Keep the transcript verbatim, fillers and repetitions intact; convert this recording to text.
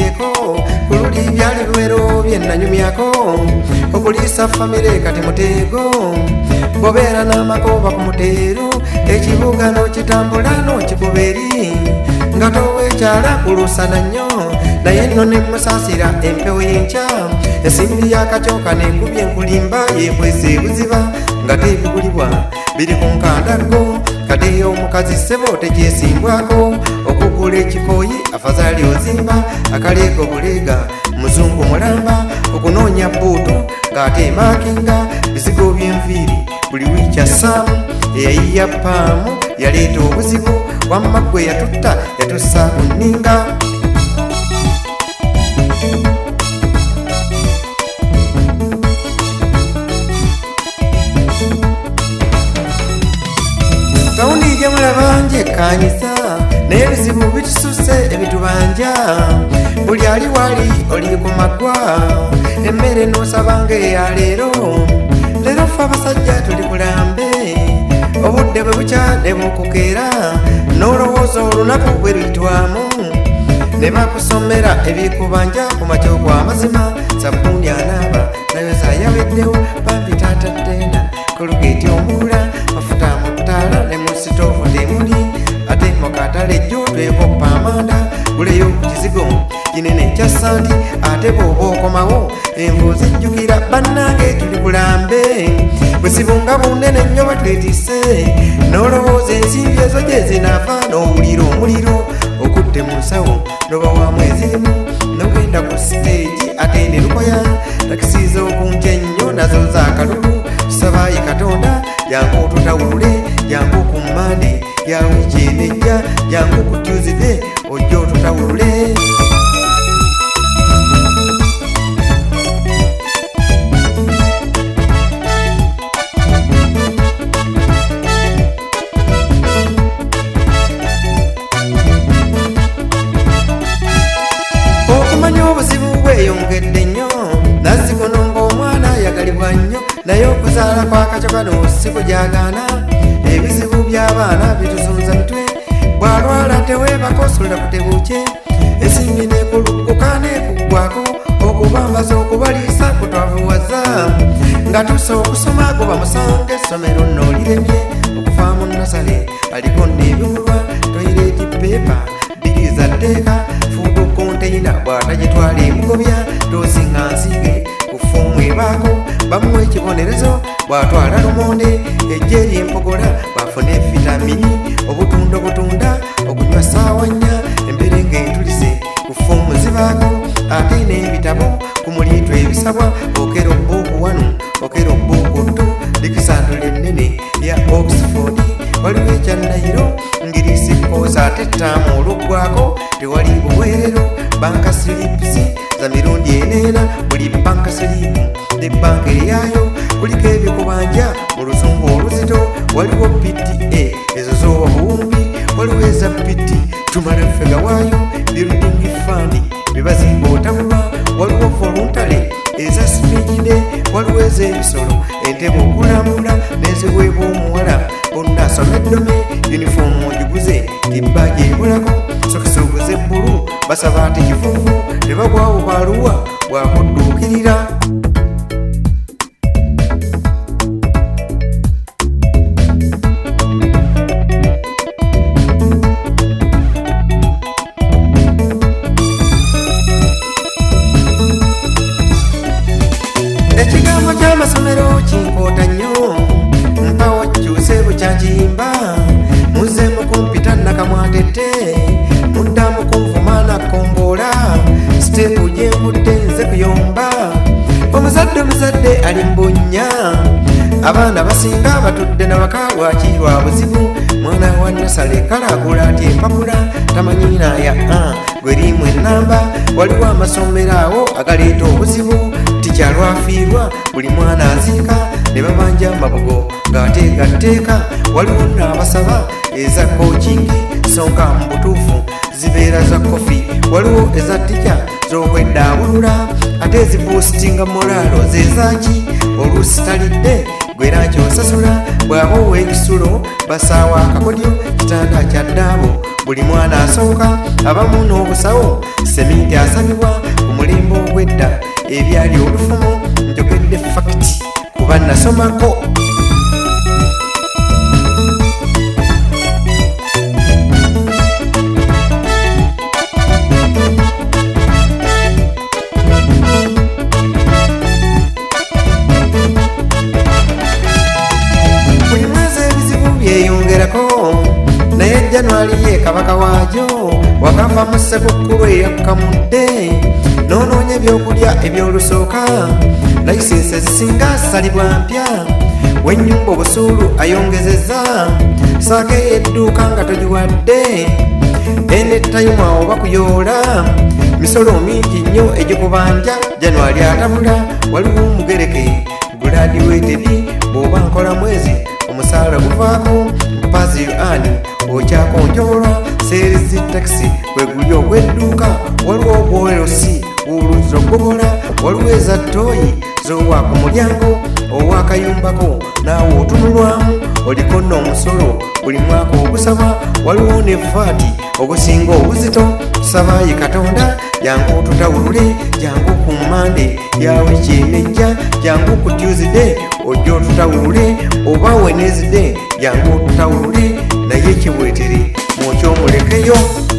muteeko kululi byali biwero byennanyumyako okulisa famire kati muteego bobeera n'amakoba ku muteeru ekibuga n'okitambula n'okikuba eri nga toweekyala kulusana nnyo naye nno ne musaasira empewo y'enkya ensimbi y'akacooka n'ekubye enkulimba yeekwese ebuziba nga teebigulibwa biri ku nkandago kati omukazi ssebo tekyesimbwako okugula ekikooyi afazaali ozimba akaleega obuleega muzungu mulamba okunoonya buutu ng'ate maakinga bizigo by'enviiri buli wiiki assaamu eyayiya paamu yaleeta obuzibu wamma gwe yatutta yatussa ku nninga tawundi gye mulaba njekkanyisa naye ebizibu bitususe ebitubanja buli ali wali oli ku maggwa emmere n'osabanga eya leero leero ffe abasajja tuli kulambe obudde bwe bukya ne bukukeera n'olowooza olunaku bwe luyitwamu ne bakusomera ebikubanja ku makyo kw'amazima sabbuuni anaaba nayo zaayaweddewo bambi taataddena kolugeti omugula mafuta mu ttaala ne mu sitoofu temuli ate mu katale jjo twekoppa amanda guleyo ku kizigo kinene ekya santi ate bw'oba okomawo envu zijjukira bannange tuli kulambe buzibu nga bunene nnyo batwetise n'olowooza ensimbi ezo gye zinaafa n'owulira omuliro okutte mu nsawo n'obawaamu ezirimu n'ogenda ku siteegi ate ne lukoya takisi z'okunkya ennyo nazo za kalulu tusabaayi katonda jangu otutawulule jangu ku mmande ya wiiki enejja jangu ku tyuzide ojja otutawulule okumanya obuzibu bweyongedde nnyo nazzikono ng'omwana ayagalibwa nnyo naye okuzaala kwakacyo kano si kujagaana ebizibu by'abaana bituzunza mitwe bw'alwala teweebako osulira kutebuukye ensimbi nekulugguka neekuggwako okubambaza okubaliisa kutwavuwaza nga tusa okusoma kuba musange essomero nnooliremye okuvaamu nasale aliko n'ebibulwa toyireti peepa bbiri za ddeeka fuudu konteyina bw'atagitwala emugobya toosinga nsige ku foomu ebaako bamuwa ekibonerezo bw'atwala lumonde ejje ly'empogola bw'afuna vitamini obutunda obutunda okunywa saawa nnya embere ng'entulise ku foomu zibaako ate n'ebitabo ku muliitwa ebisabwa okera obbuuku wano okera obbuuku ttu likisandula ennene ya oxford waliwo ekya nayiro ngiriisi koosa ate ttaamu oluggwako tewali buweerero banka silipisi za mirundi eneena buli banka silipu ne banka eryayo kuliko ebikubanja mu luzungu oluzito waliwo P T A ezo z'obuwumbi waliwo eza P T tumala ffega waayo building fund bebazimba otabulwa waliwo voluntary eza simijide waliwo ez'ebisolo entebe okulamula n'eziweebwa omuwala bonna asoma eddome yunifoomu ogiguze tibbaji ebulako sokisi oguze bbulu basaba ati kifuufu tebagwawo bwaluwa bwakudduukirira ekigambo ky'amasomero kinkoota nnyo mpawo kyuse bukyakiyimba muze mukumpita nakamwatette muddamu kunvuma nakomboola siteepu gyenvudde nze kuyomba omuzadde omuzadde ali mbunnya abaana basinga batudde nabaka lwaki lwa buzibu mwana wa nasale kalagula ati empapula tamanyiina ya a gwerimu ennamba waliwo amasomero awo agaleeta obuzibu tikyalwafiirwa buli mwana aziika ne babanja mabugo ng'ateekateeka waliwo n'abasaba eza kokingi songa mu butuufu zibeera za kofi waliwo eza tica z'okweddaabulula ate ezibuusitinga moraalo zezaki oluusi talidde gwera kyosasula bw'aba ow'ekisulo basaawa akakodyo kitanda kya ddaabo buli mwana asooka abamu n'obusawo seminti asabibwa ku mulembe ogw'edda ebyali olufumo njogedde fakiti kuba nasomako. Buli mwezi ebizibu byeyongerako naye January ye kabaka waajo wakava mu ssekukkulu eyakkamudde n'onoonya ebyokulya ebyolusooka layisensi ezisinga asalibwa mpya w'ennyumba obusuulu ayongezezza saako ey'edduuka nga togiwadde enettayuma oba kuyoola misolo mingi nnyo egikubanja. January atabula waliwo omugereke guladiwetedi bw'oba nkola mwezi omusaala guvaako mpazi ani okyakonjolwa seerizi takisi kweguli ogw'edduuka waliwo obwolerosi oluzi ogogola waliwo eza ttooyi z'owa ku mulyango ow'akayumbako naawe otunulwamu oliko n'omusolo buli mwaka ogusaba waliwo ne vaati ogusinga obuzito. Tusabaayi Katonda jangu tutawulule jangu ku Mande ya wiiki enejja jangu ku Tuesday ojja otutawulule oba Wednesday jangu otutawulule naye kibwetere mwoky'omulekeyo.